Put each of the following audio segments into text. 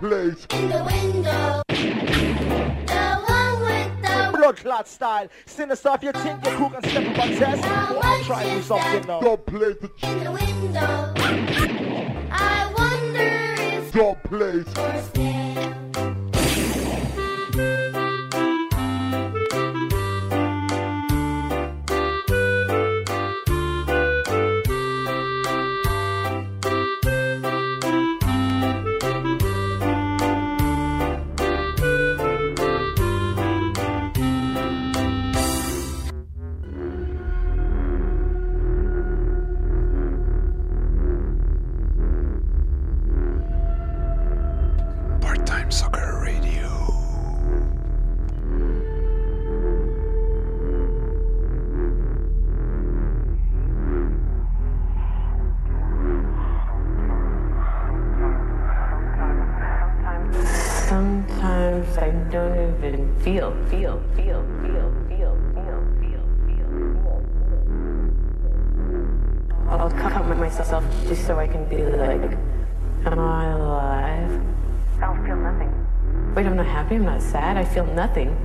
place. In the window. The one with the blood clot style. Sinister if you think your crew can step up and test. Try to do something now. Don't play the in the window. I wonder if don't play. you're scared. Part-time soccer radio. Sometimes I don't even feel. I'll cut myself just so I can be like, am I alive? I don't feel nothing. Wait, I'm not happy, I'm not sad, I feel nothing.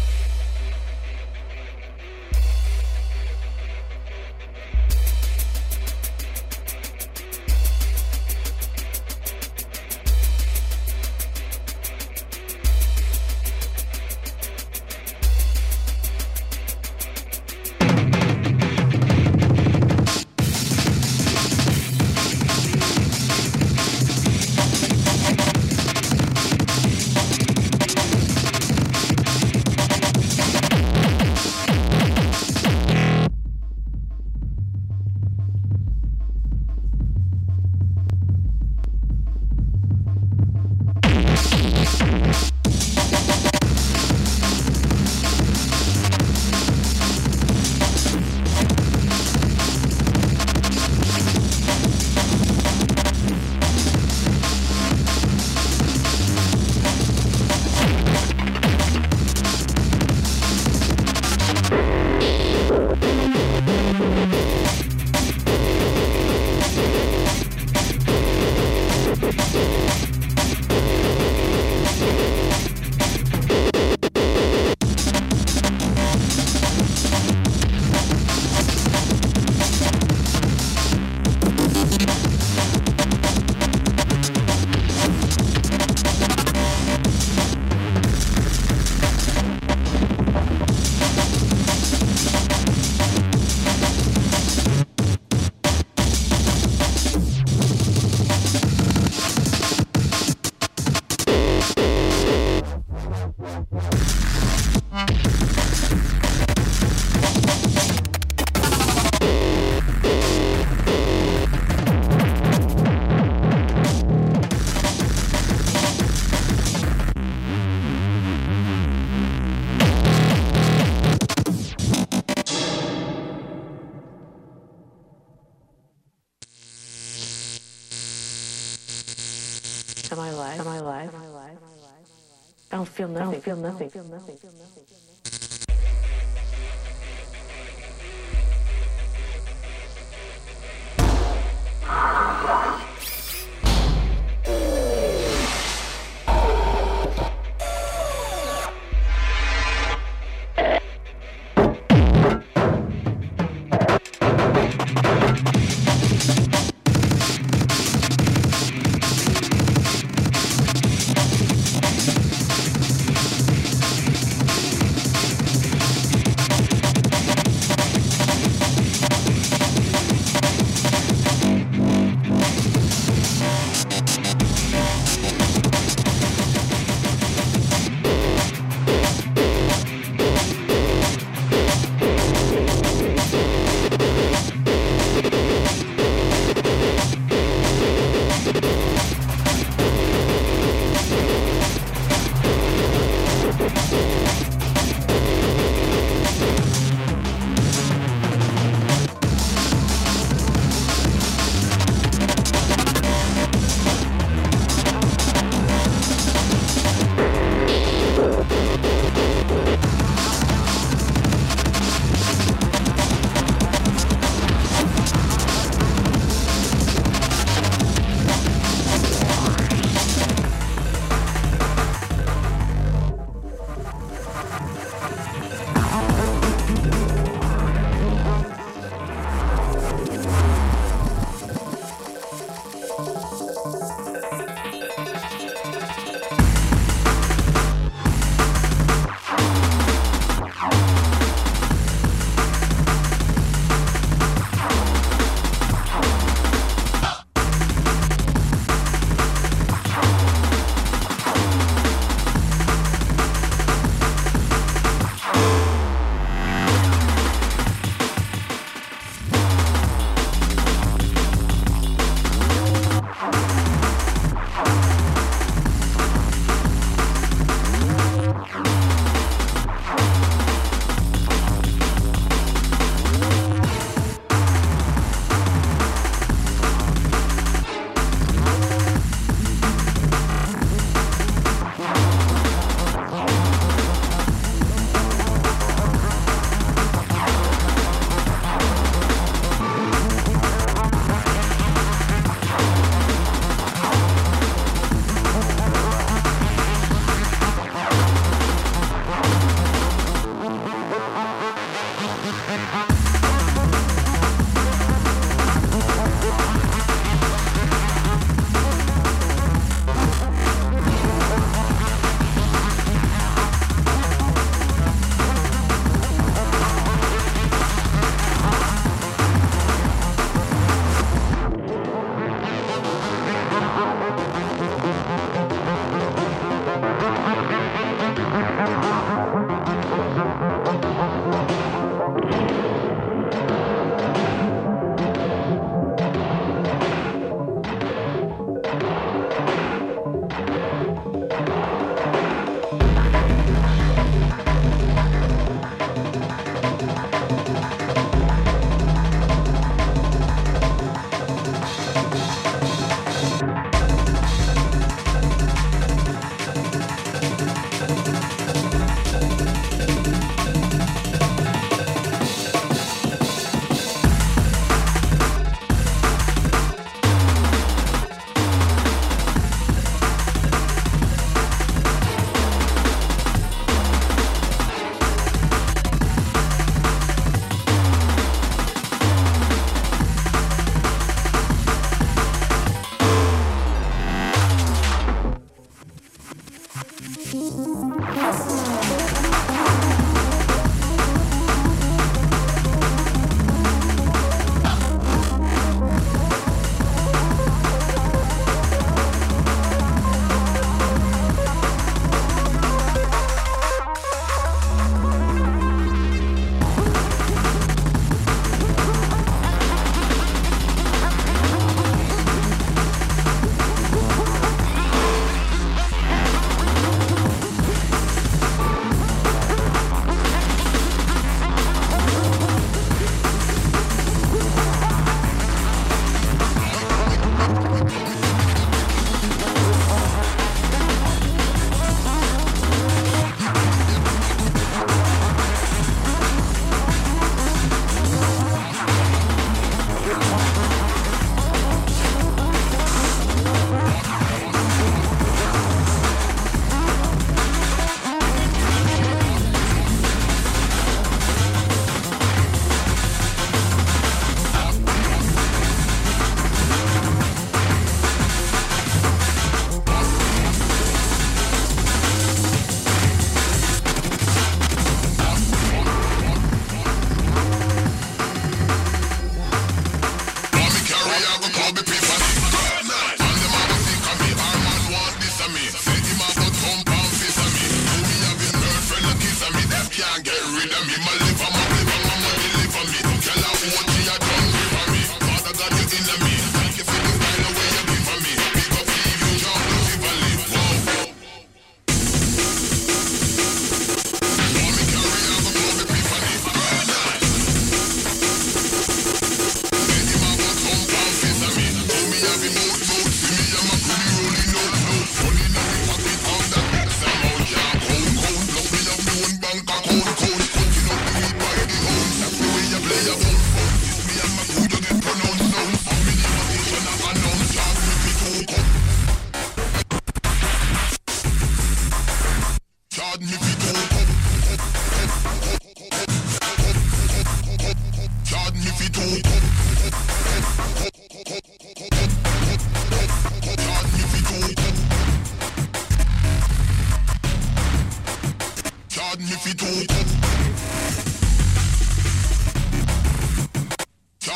Am I alive? I don't feel nothing.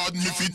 hard me fit.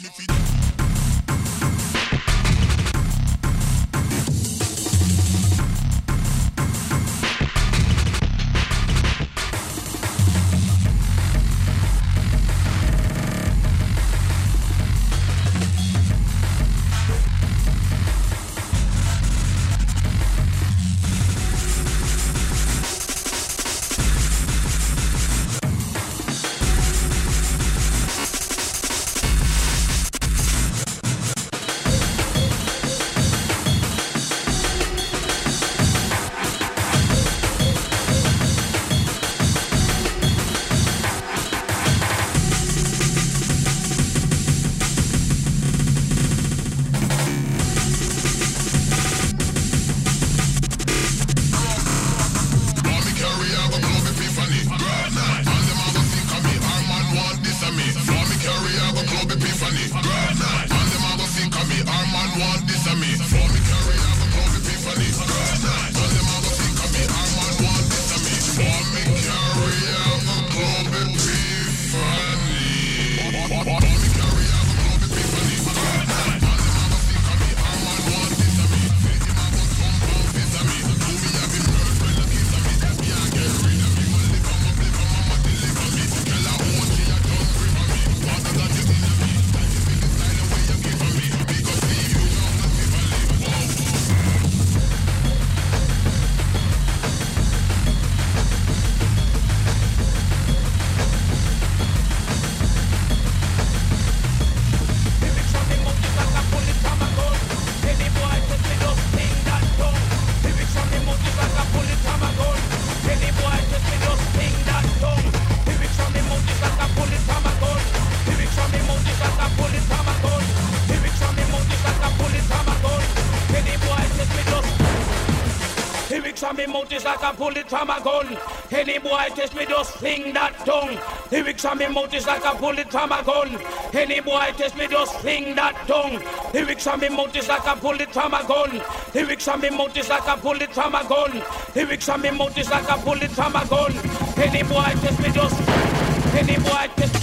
Pull it from a gun. Any boy test me just fling that tongue. Lyrics on me mouth is like a pull it from a gun. Any boy test me just fling that tongue. Lyrics on me mouth is like a pull it from a gun. Lyrics on me mouth is like a pull it from a gun. Lyrics on me mouth is like a pull it from a gun. Any boy test me just. Any boy test.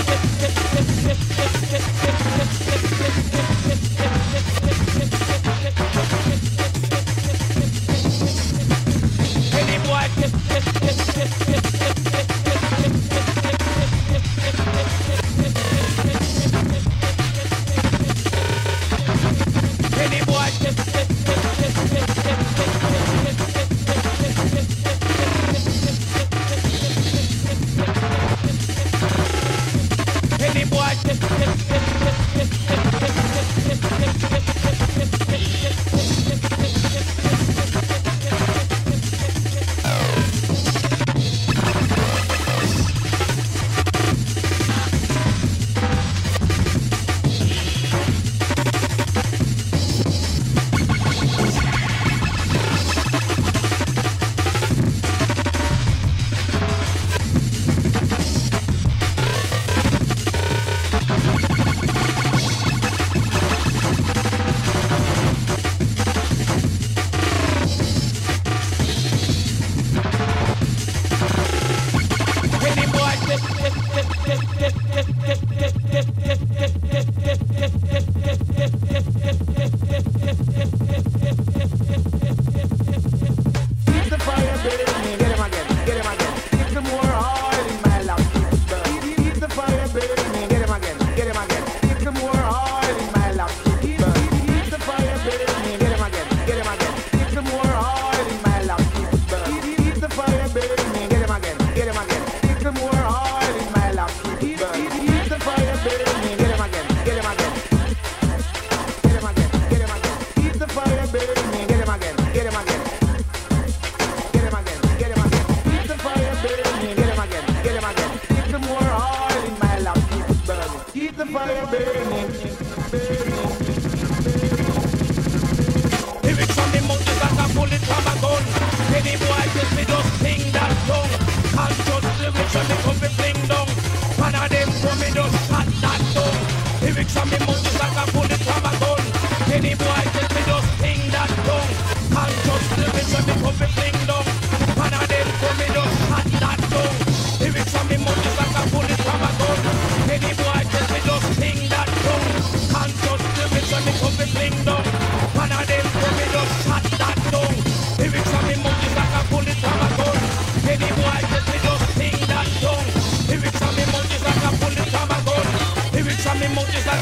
Any boy tell me just sing that song.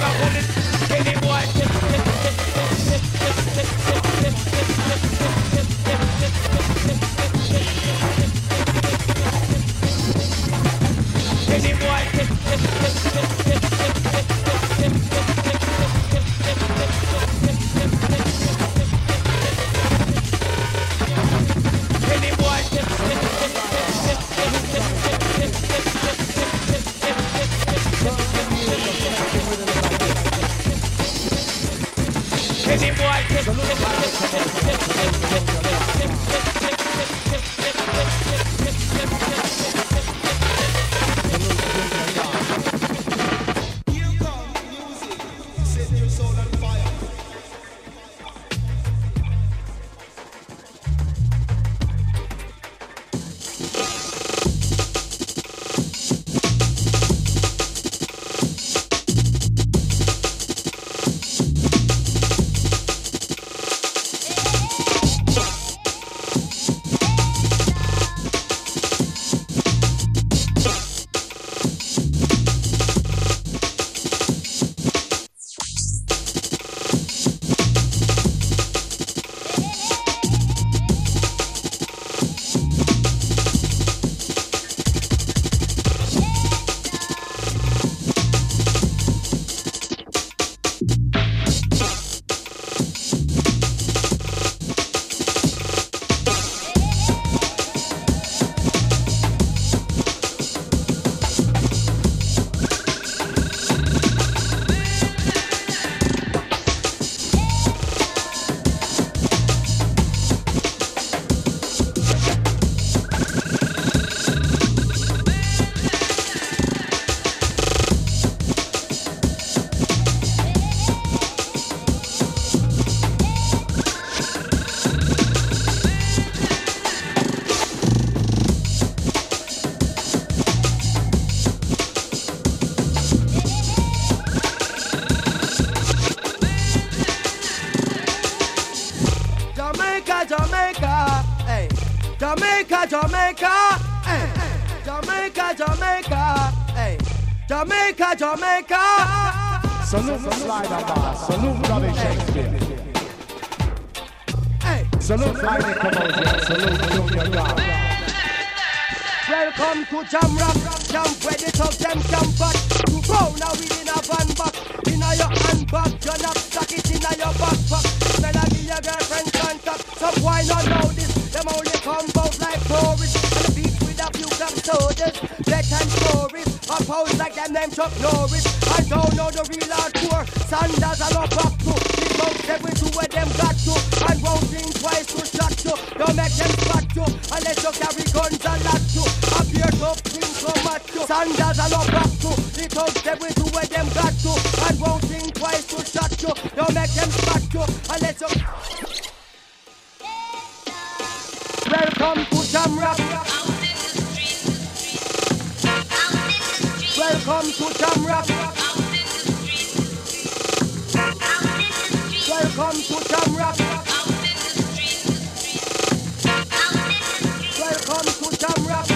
can pull it. Any boy any boy Jamaica. Salute Slider Boss. Salute Robbie Shakespeare. Salute Friday Commotion. Salute Junior God. Welcome to Jam Rock. Jump where the talk them jump back. To go now within a van back. In a your handbag, your knapsack it in a your backpack. Melody your girlfriend contact. Some why not know this? Them only come out like tourists. And the beach with a few club sodas. Bedtime stories. A pose like them named Chuck Norris. I don't know the real hardcore. Sandals are not back to. It goes every to where them got to. And won't think twice to shot to. Don't make them spot to. Unless you carry guns a lot to. A beer top thing so much to. Sandals are not back to. It goes every to where them got to. And won't think twice to shot to. Don't make them spot to. Unless you... Welcome to Jam Rock. Welcome to Jam Rock. Welcome to Jam Rock. Welcome to Jam Rock.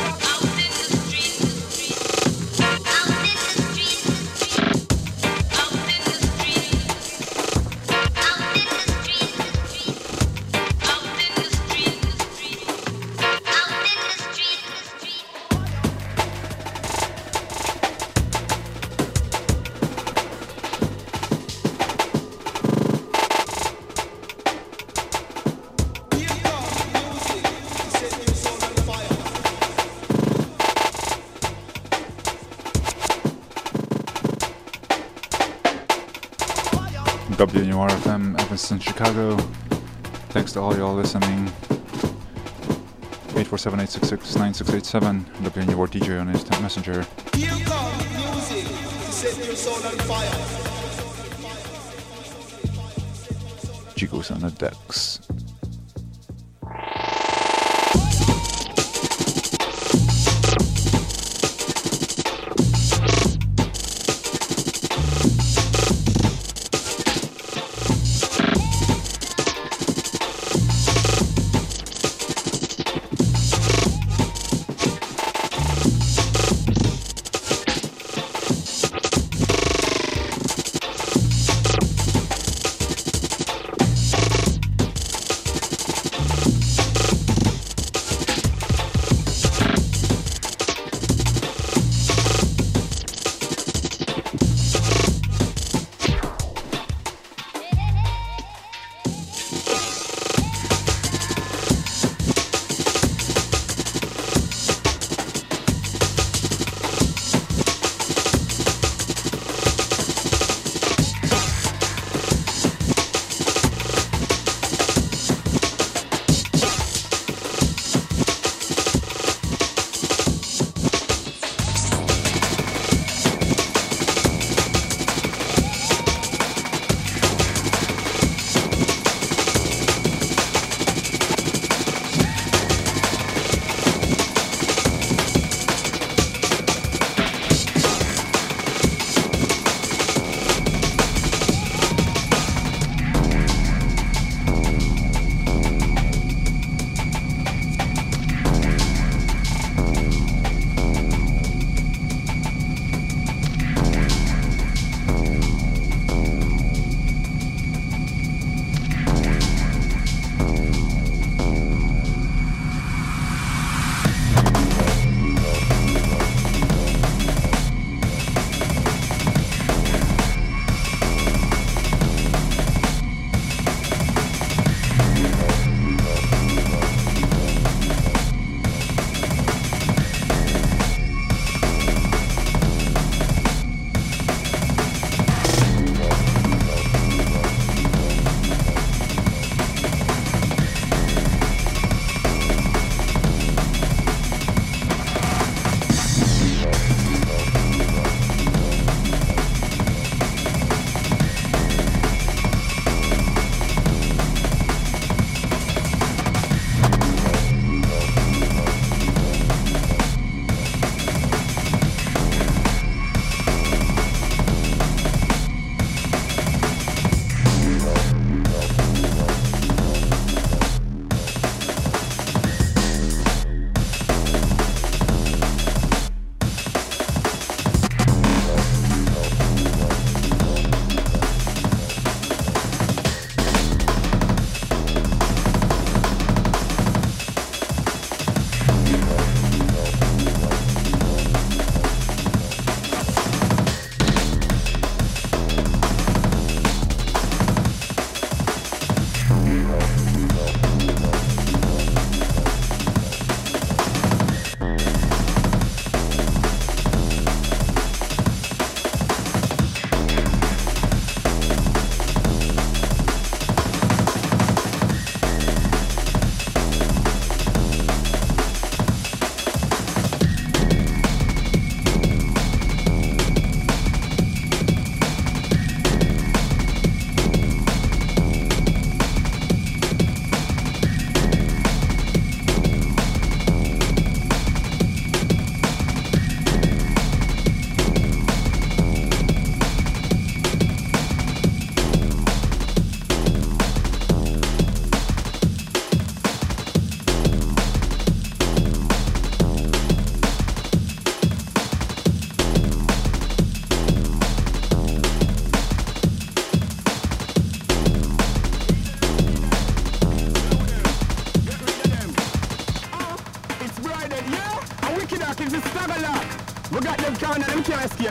WNUR-FM, Evanston, Chicago. Thanks to all y'all listening. 847-866-9687. WNUR DJ on Instant Messenger. Here comes music to set your soul on fire. Chico's on the decks.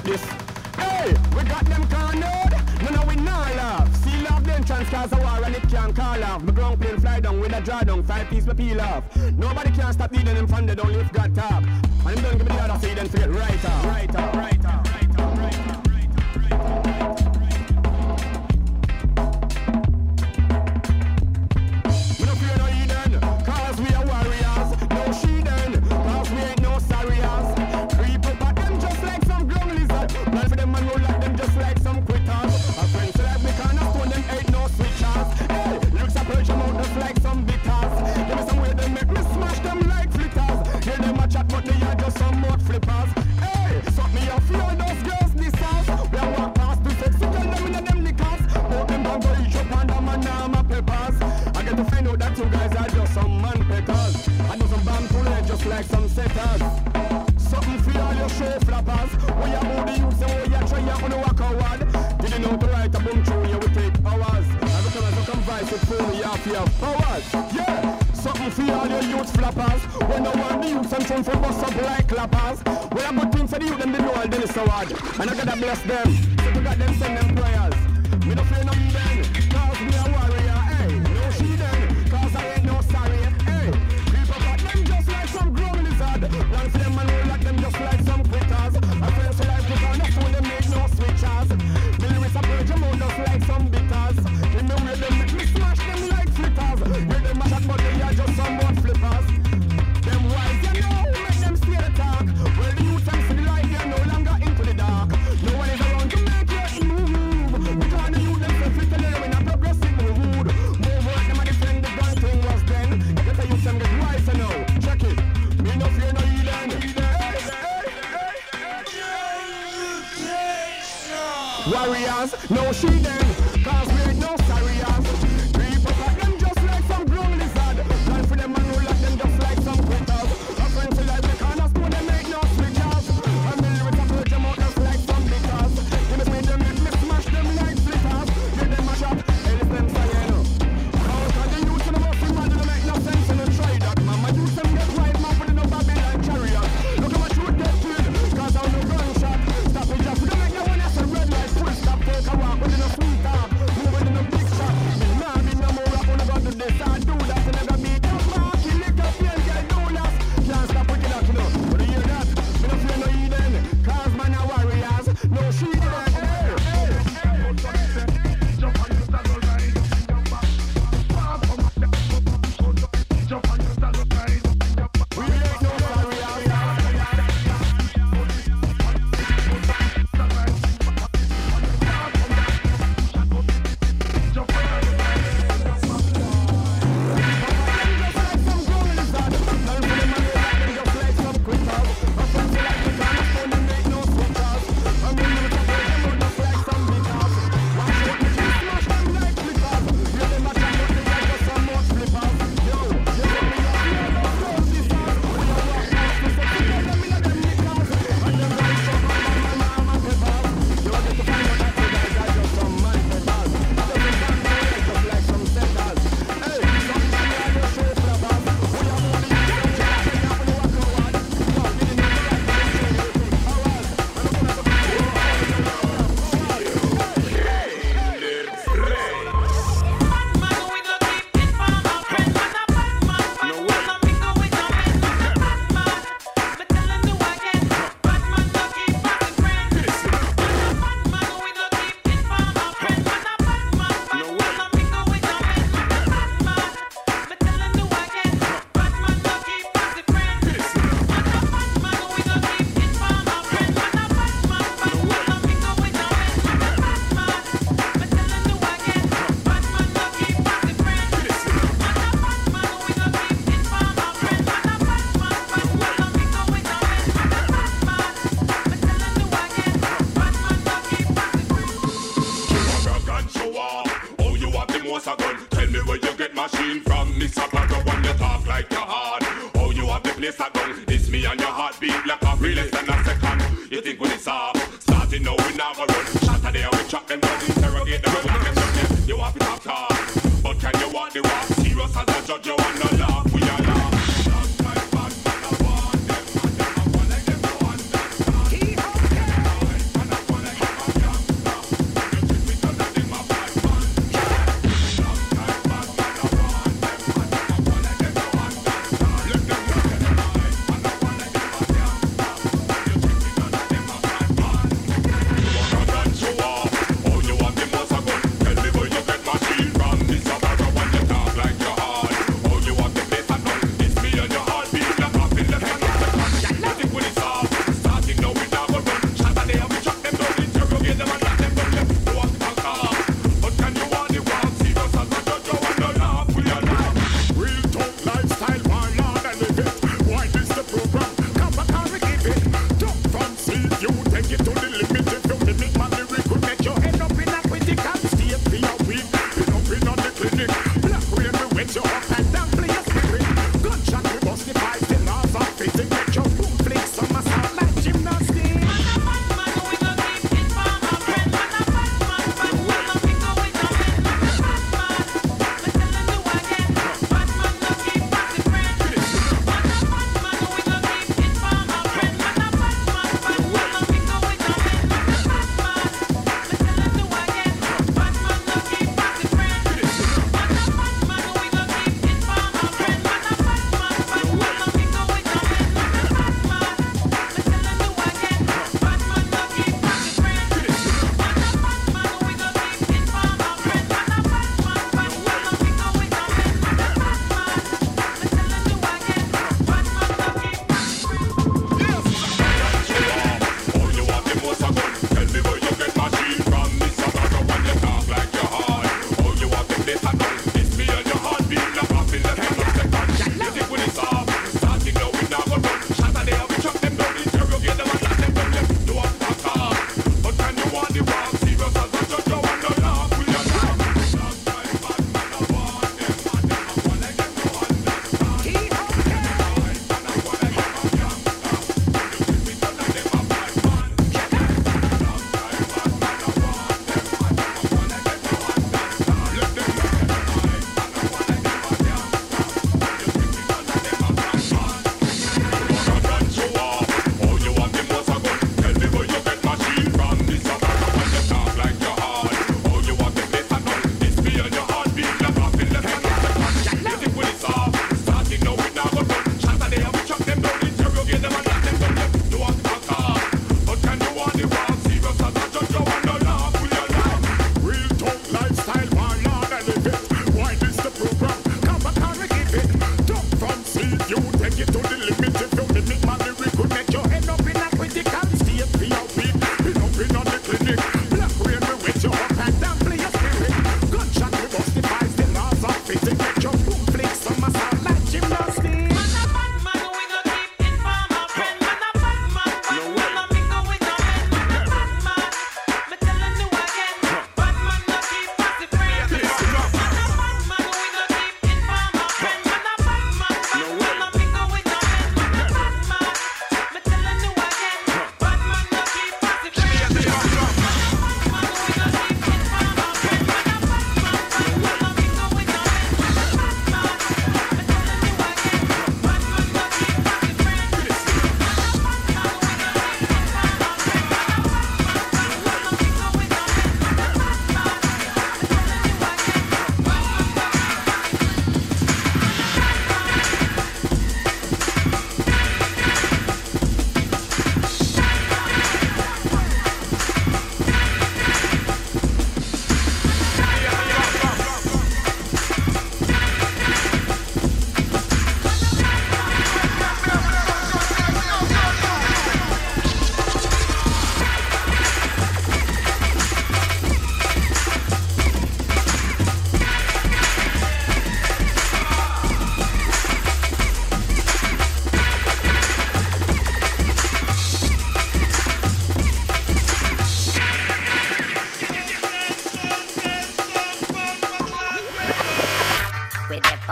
this. Hey, we got them cornered. No, we not laugh. See love then chance cause a war and it can't call off. My ground plane fly down with a draw down. 5 piece me peel off. Nobody can stop needing them from the down lift got top. And them don't give me the other feed and forget right off. Right off, right off, right off, right off. We don't fear no Eden, cause we are warriors. No she then, cause we ain't no sorriers. Creep up at them just like some ground lizard. Run for them and roll like them just like some quitters. Our friends say like we can't afford them ain't no switchers. Hey, looks a perch them out just like some bitters. Give me some way they make me smash them like flitters. Hear them a chat but they are just some mud flippers. Hey, suck me off you those girls this house. We a walk past the sexy girl them in them knickers. Both them don't go each up and them and my peppers. I get to find out that you guys are just some man petters. I do some bam to lead just like some setters. Something for all your show flappers. We are all the youths and we are trying on the walk award. Didn't know to write a boom tune, you will take hours. Every time I come vice with phone, you have your powers. Yeah, something for all your youths flappers. When I want the youths and tune for bust up like clappers. When I good thing for the youth, them they know all Dennis Award. And I gotta bless them, so to got them send them prayers. We don't fear no then, cause we are warrior. Hey, no she then, cause I ain't no sorry. Hey, people got them just like some grown lizard. Run for them and roll like them just like some quitters. I feel so like we can't afford them make no switchers. The lyrics are purge them out just like some bitters. In the way them make me smash them like flitters. Hear them a chat but they are just some more flippers. Them wise you know, make them stay the talk. Well the youth and see the light, they are no longer into the dark. No one is around to make you move. Because the youth them self-fit tell you in a progressive mood. Move work them a defend the gun thing was then. Get the youth them get wiser now. Check it. Me no fear no Eden. Warriors, no she then, cause we ain't no sorriers. Creep up at them just like some grown lizard. Run for them and roll at them just like some quitters. A friend say like we can't afford them make no switchers. And the lyrics are purge them out just like some bitters. Give me them make me smash them like flitters. Give them a shot, hey them saying. Cause the youth in the muffin man don't make no sense and try that. Man, my youth them get wild man with no Babylon chariot. Look at my shoot get killed, cause I'm no gunshot. Stop it just, we don't make no one else a red light. Full stop, take a walk within a sweet talk. Moving in a big shot. Nah, be no more up when I got to this. I do that and I got beat up. Marky, lick up here and get do that. Can't stop with that, you know. But you hear that? Me no fear no Eden. Cause man a warriors. No she did. machine from Mr. Pato when you talk like you're hard. Oh, you have the place at gun. It's me and your heartbeat like a real less than a second. You think when it's off, starting now we now go run. Shot a day we chop them down, interrogate them, lock and shut them. You have to talk hard, but can you walk the walk? Serious as a judge, you wanna laugh, we are laugh. Bad man, I want them, and them I want like them to understand.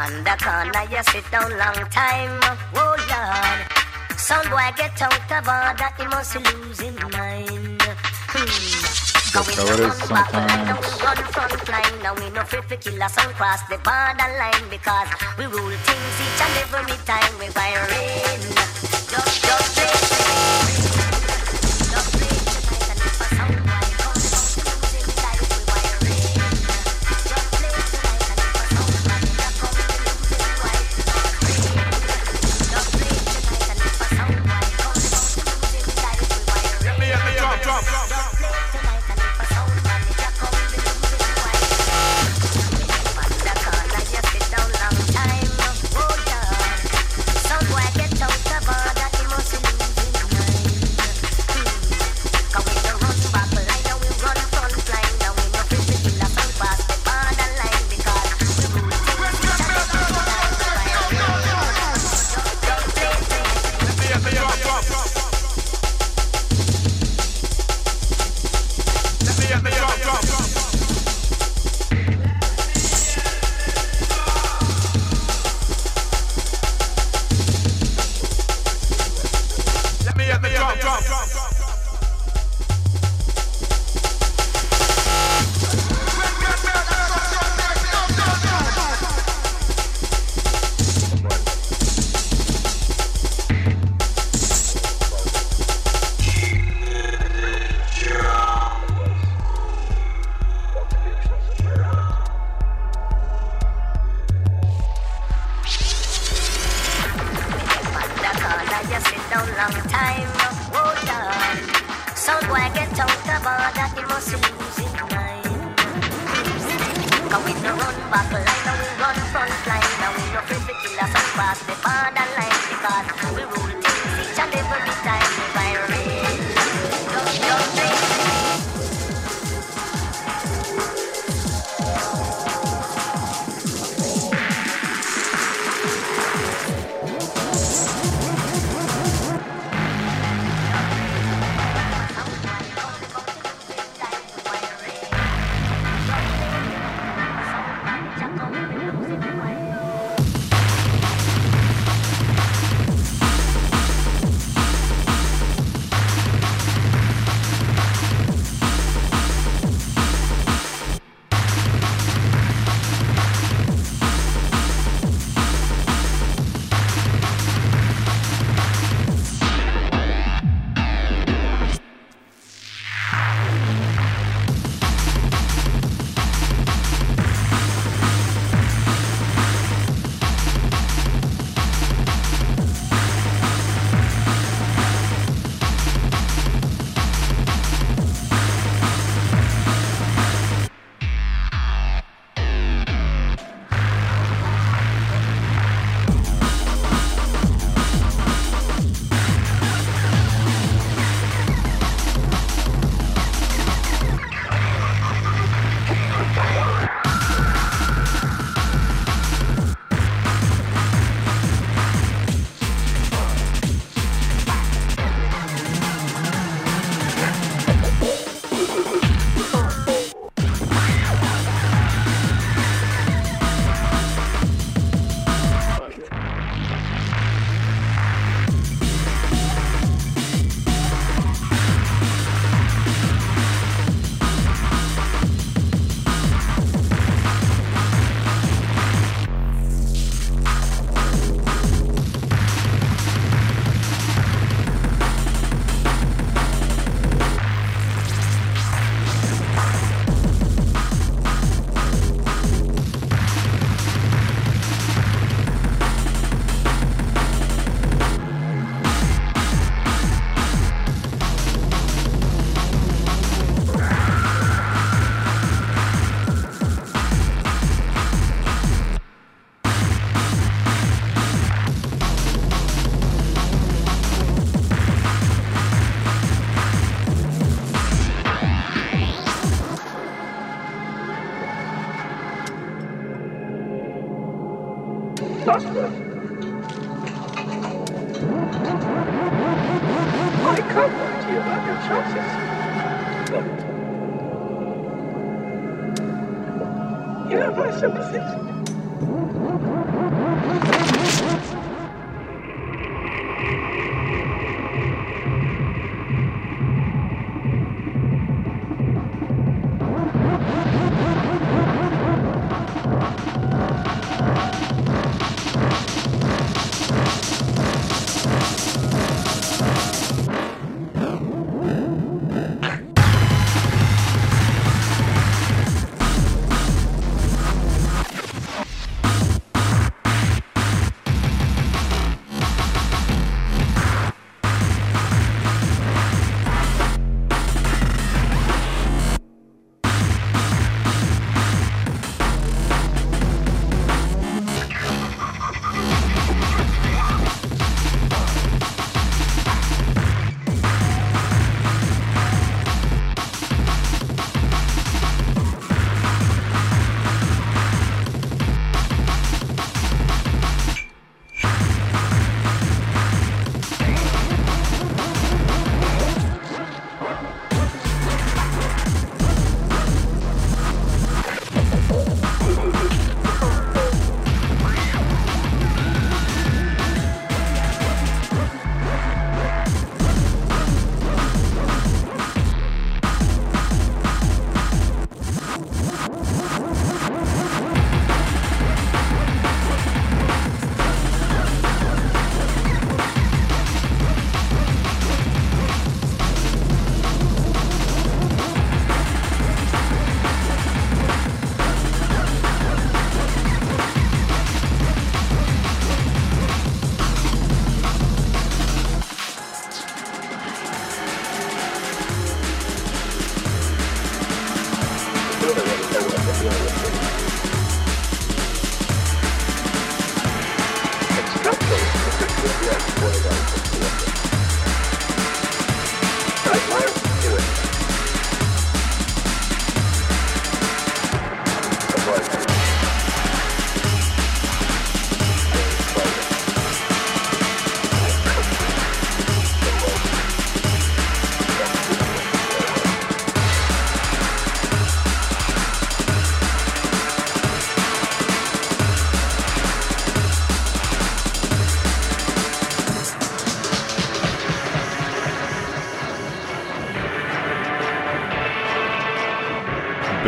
On the corner, you sit down long time. Oh Lord, some boy get out of order, he must lose his mind. That's how it is sometimes. Run front line, now we no fit to kill us and cross the borderline because we rule things each and every time we wiring. Just play. Yeah, my sympathies.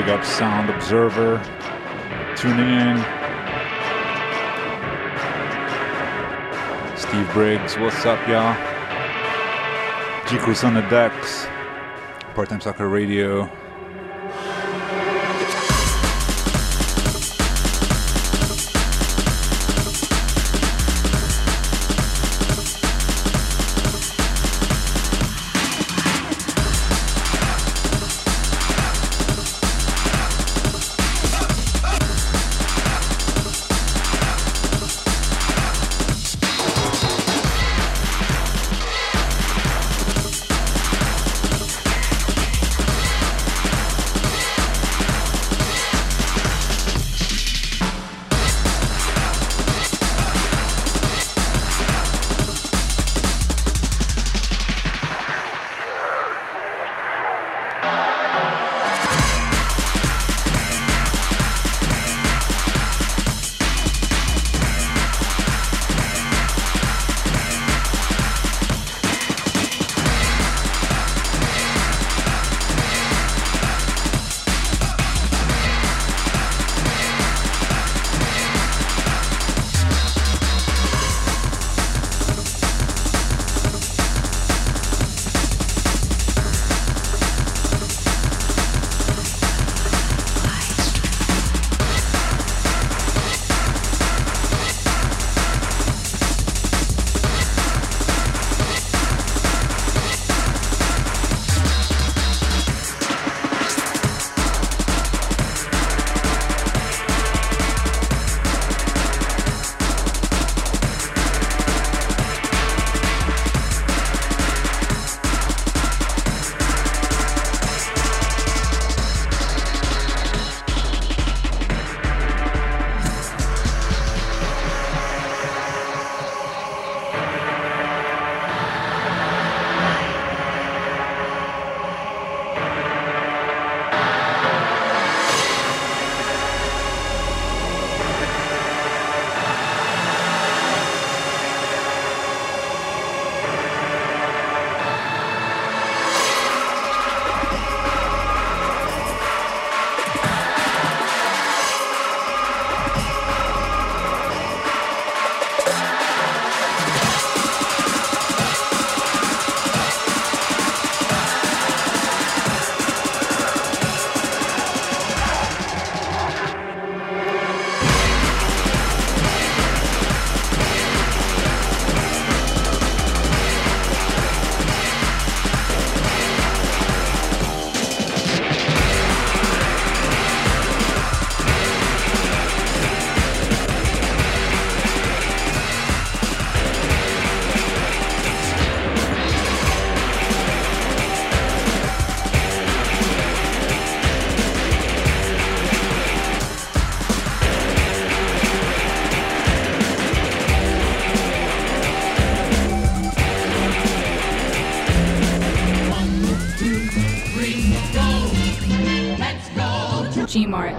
up Sound Observer tuning in. Steve Briggs, what's up, y'all? Jiku's on the decks. Part-Time Soccer Radio. G-Mart.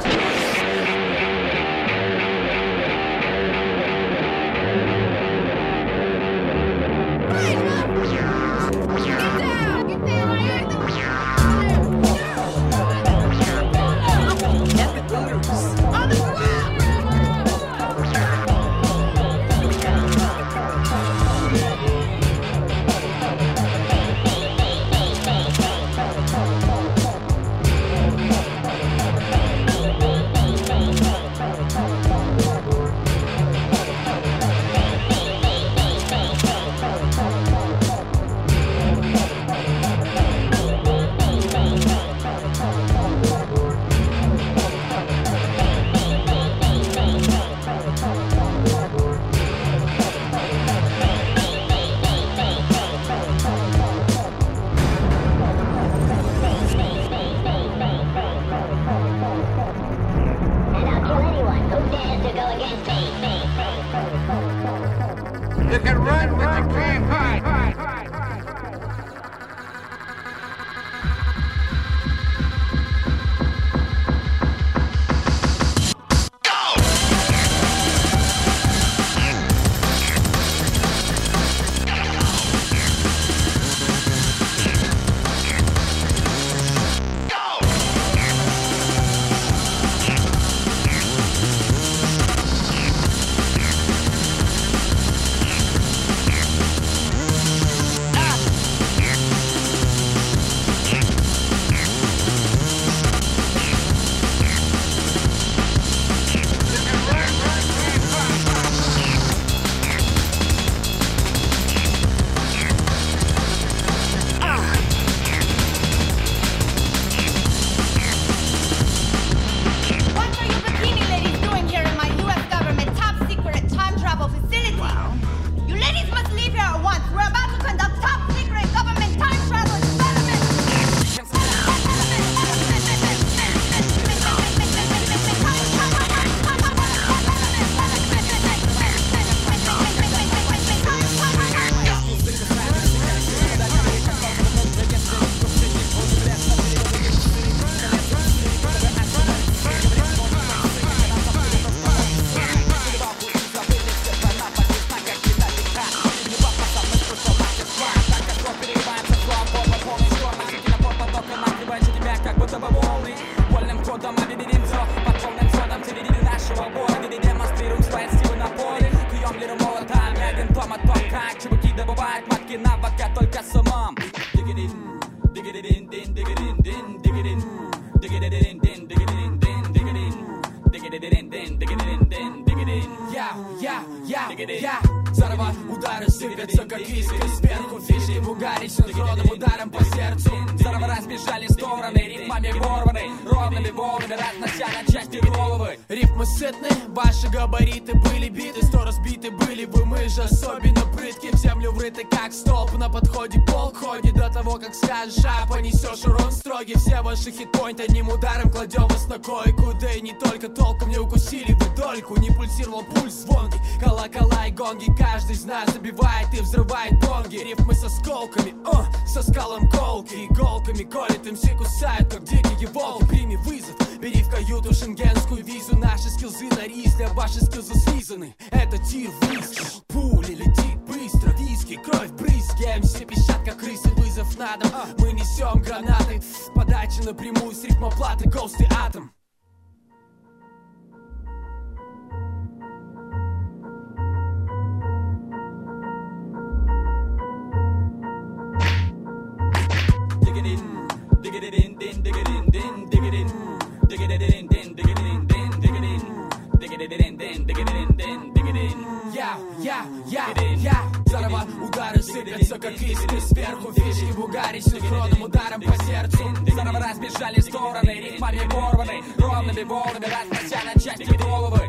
Зарва, удары сыпятся, как иска сверху. Фишки в угаре, синхронным ударом по сердцу. Зарва разбежали стороны, ритмами ворваны, ровными волнами разнося на части головы. Рифмы сытные, ваши габариты были биты, 100 разбиты были вы, мы же особенно прытки. В землю врыты, как столб, на подходе полходи. До того, как скажешь, а понесешь урон строгий. Все ваши хитпоинты одним ударом кладем вас на койку. Да и не только толком не укусили вы дольку. Не пульсировал пульс звонкий, колокола и гонги. Каждый из нас забивает и взрывает бонги. Рифмы со сколками, со скалом колки. Иголками колет, МС кусают, как дикие волки. Прими вызов, бери в каюту шенгенскую визу. Наши скилзы на риске, а ваши скилзы слизаны. Это тир выстрел, пуля летит быстро. Виски, кровь, брызги, МС пищат, как крысы. Вызов на дом, мы несем гранаты. Подача напрямую с рифмоплаты, Ghost и Атом. Зарва, удары сыпятся, как иски сверху. Фишки в угаре, синхронным ударом по сердцу. Зарва разбежали стороны, ритмами ворваны, ровными волнами разнося на части головы.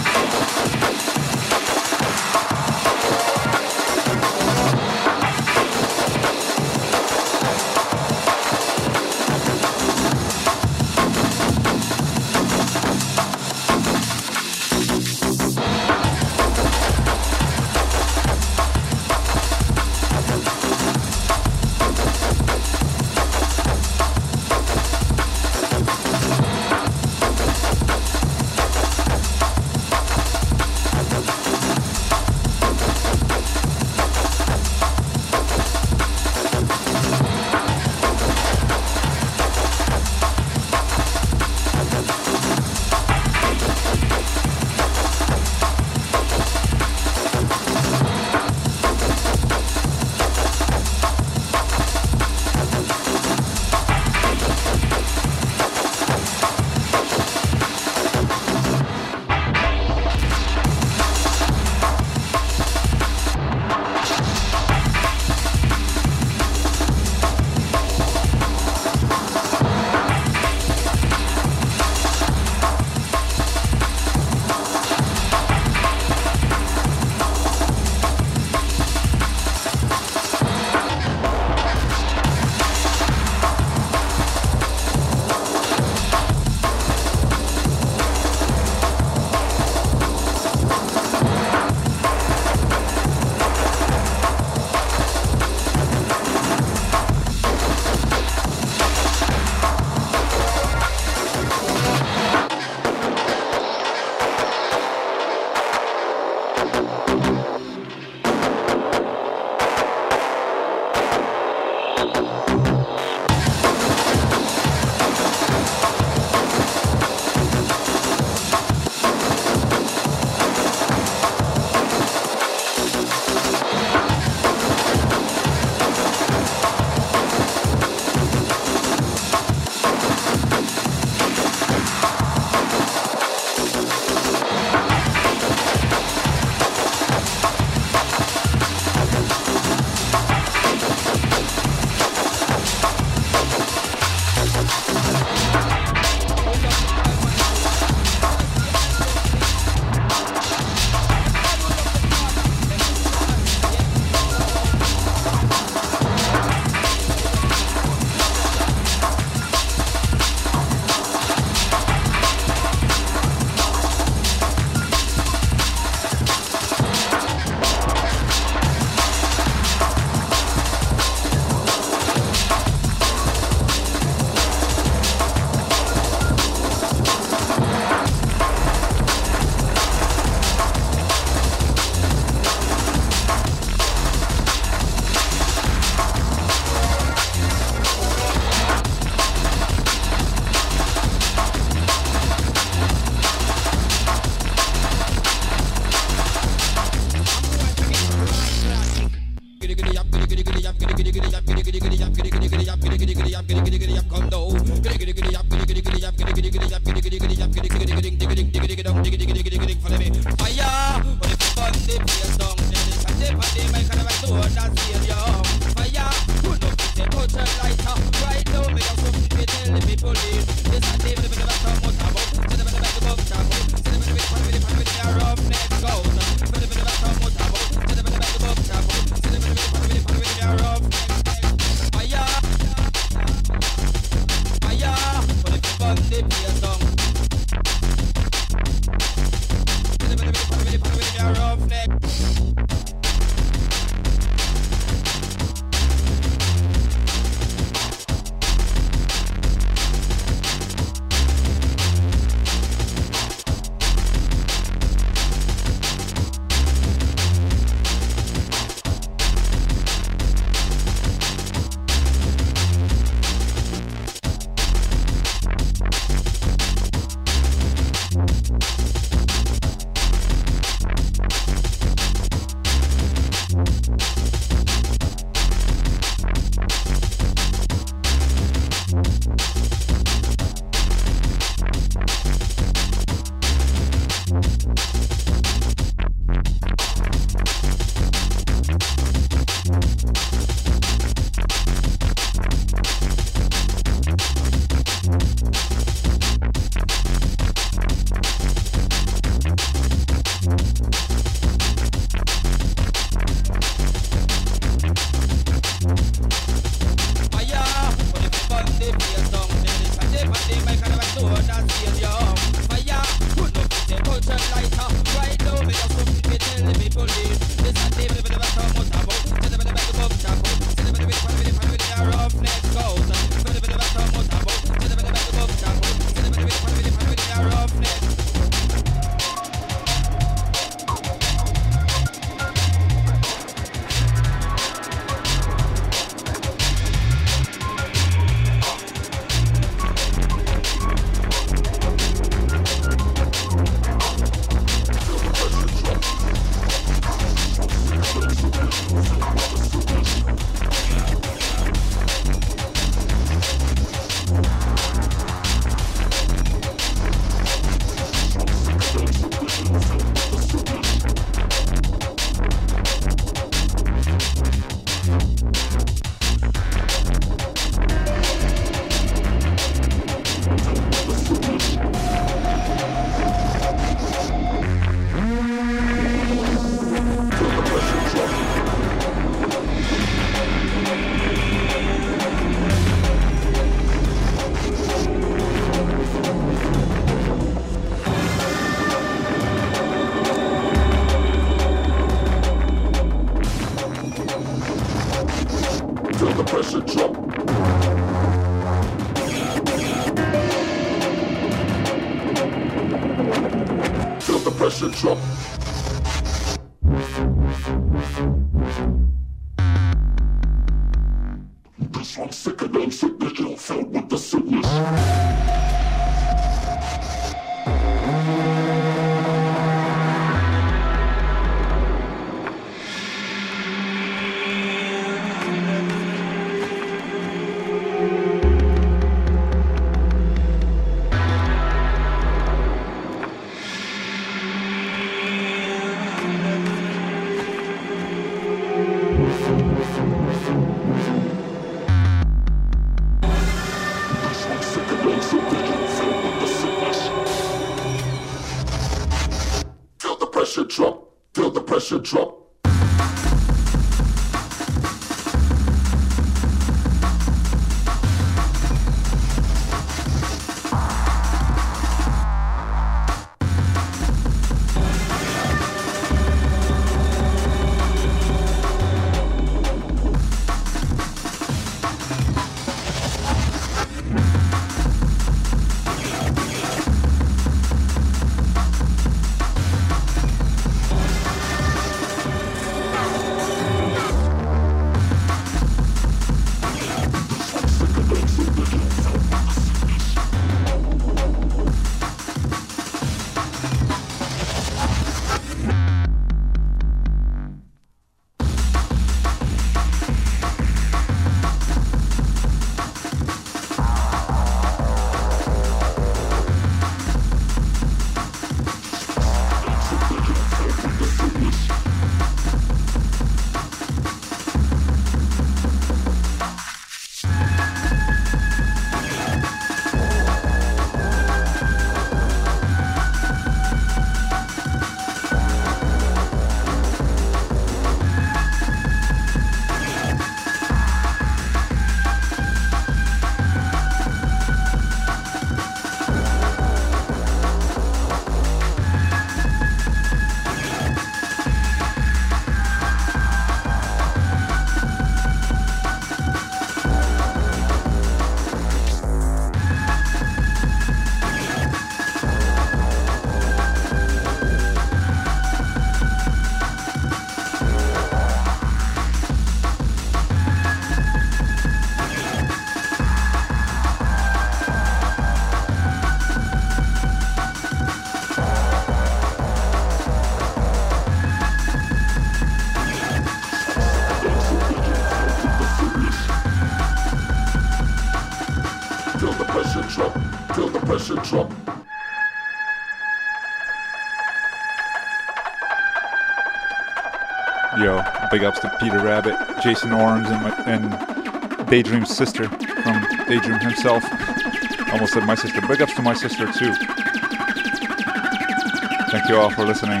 Yo, big ups to Peter Rabbit, Jason Orange, and Daydream's sister from Daydream himself. Almost said my sister. Big ups to my sister too. Thank you all for listening.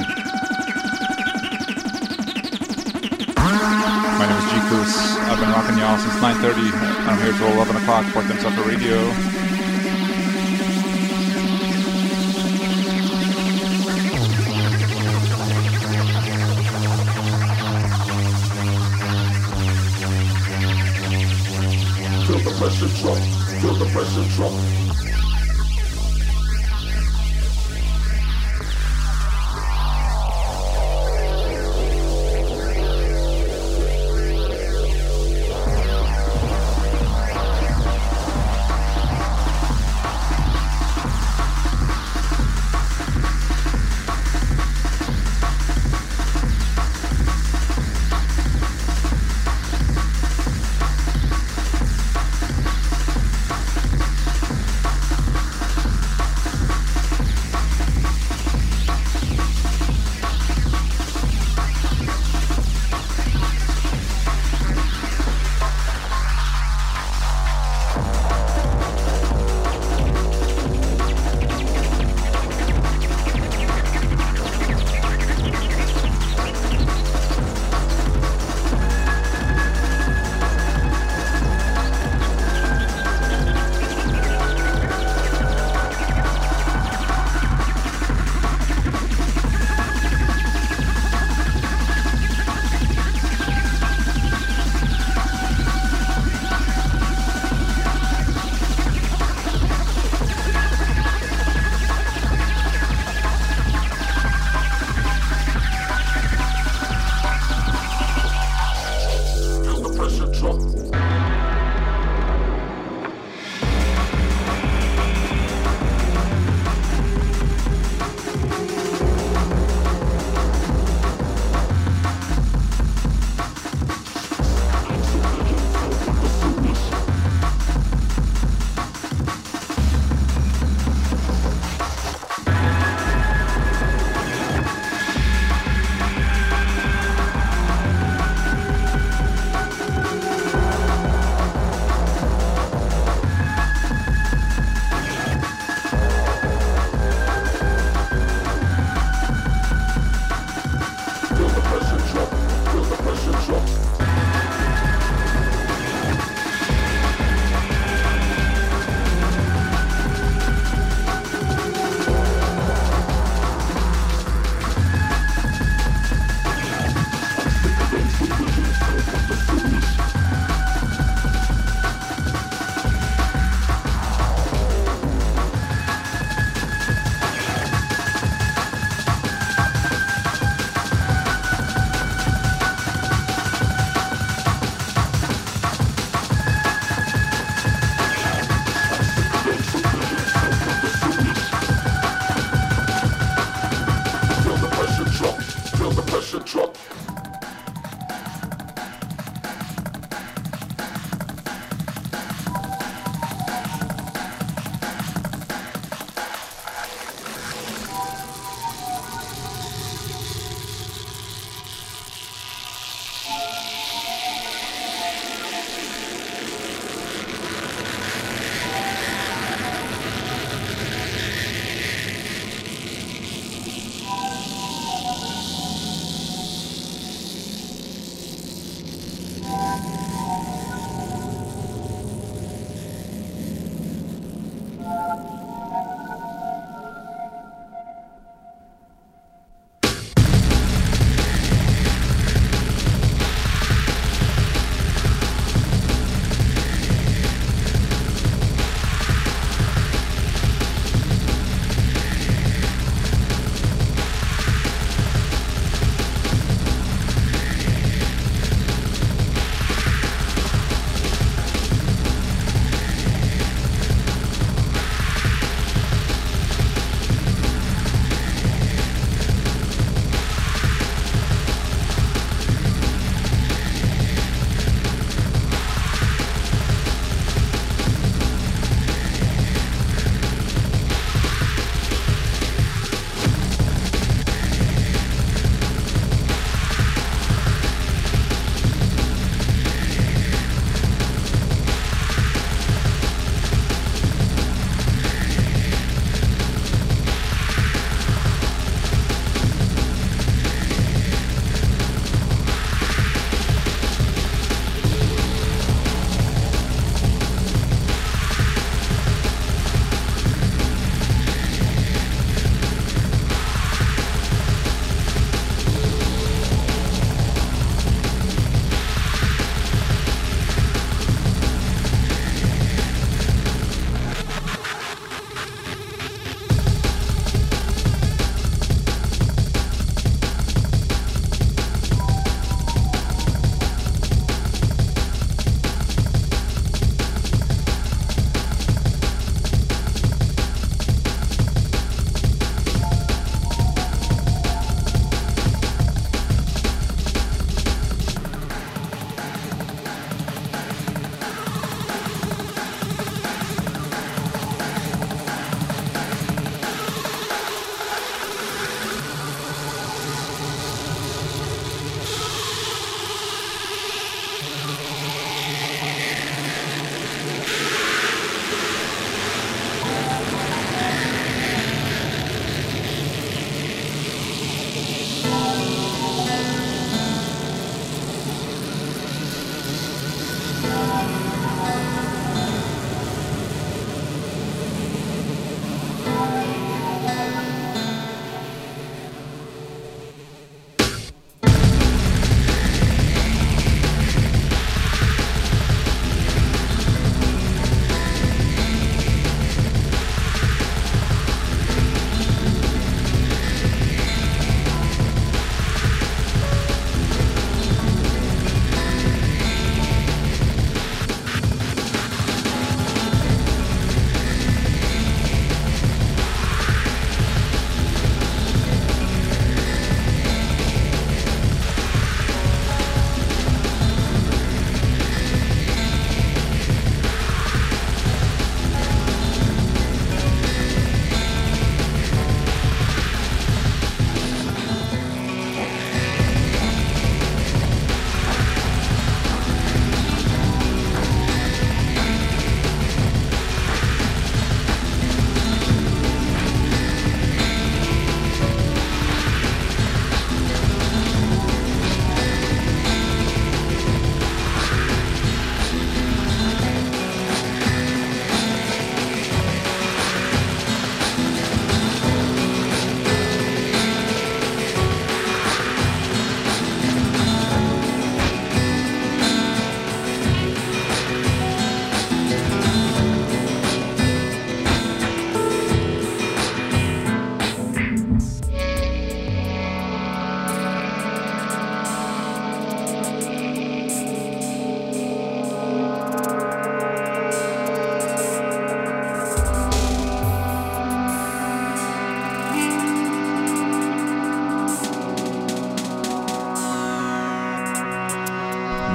My name is G-Koos. I've been rocking y'all since 9:30. I'm here till 11 o'clock for Them Sucker Radio. Feel the pressure drop, feel the pressure drop.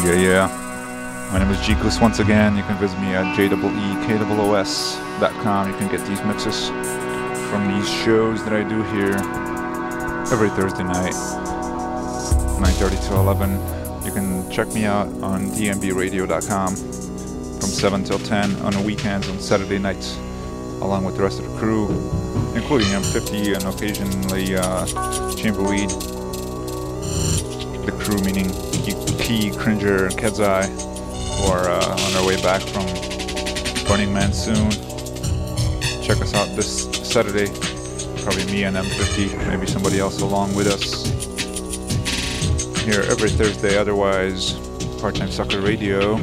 Yeah. My name is Jeekless once again. You can visit me at jeekos.com. You can get these mixes from these shows that I do here every Thursday night, 9:30 to 11. You can check me out on dmbradio.com from 7 till 10 on the weekends on Saturday nights, along with the rest of the crew, including M50 and occasionally Chamberweed. The crew meaning Key, Cringer, and Kedzai, who are on their way back from Burning Man soon. Check us out this Saturday. Probably me and M50, maybe somebody else along with us. Here every Thursday, otherwise, Part-Time Sucker Radio.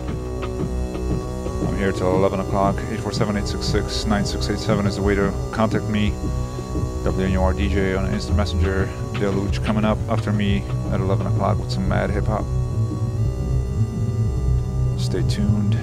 I'm here till 11 o'clock. 847-866-9687 is the way to contact me. WNUR DJ on Instant Messenger. Deluge coming up after me at 11 o'clock with some mad hip-hop. Stay tuned.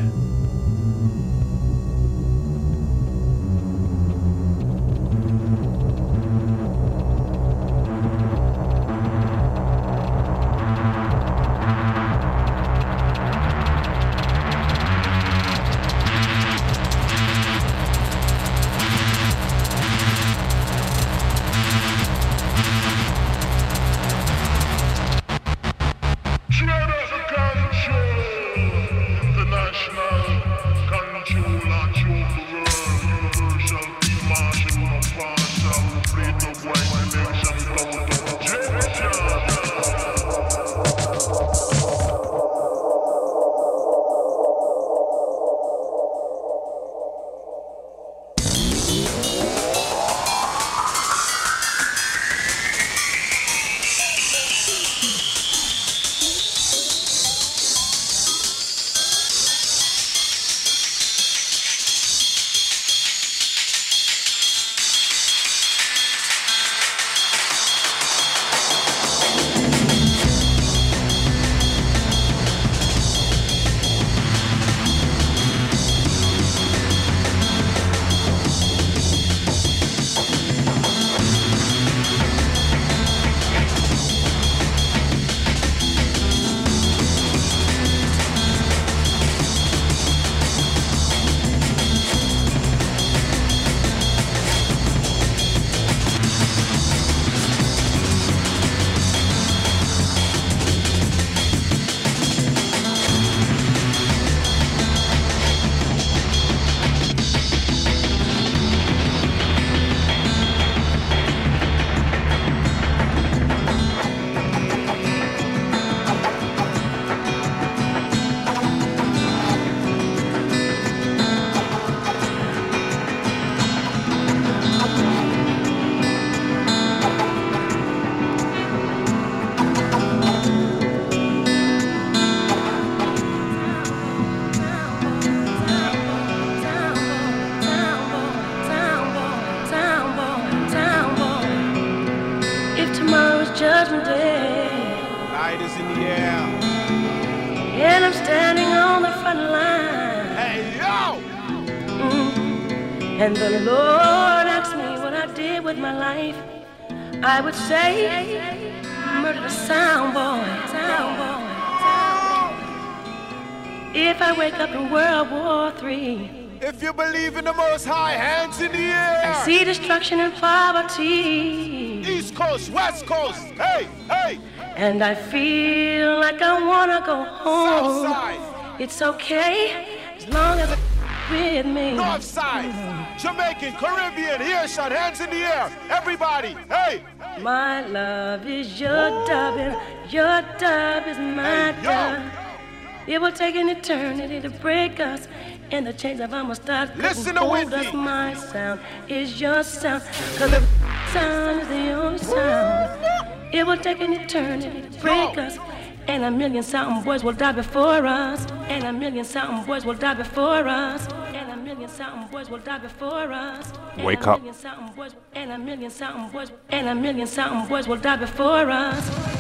And the Lord asked me what I did with my life. I would say, murder the sound boy. If I wake up in World War III, if you believe in the Most High, hands in the air. I see destruction and poverty. East Coast, West Coast, hey, hey. And I feel like I wanna go home. Southside. It's okay, as long as it's with me. North side, Jamaican, Caribbean, here, shot, hands in the air. Everybody, hey. My love is your dub, and your dub is my dub. It will take an eternity to break us, and the chains of our start listen to hold us. My sound is your sound, cause the sound is the only sound. It will take an eternity to break us, and a million something boys will die before us. And a million something boys will die before us. And a million something boys will die before us. Wake up. And a million something boys will die before us.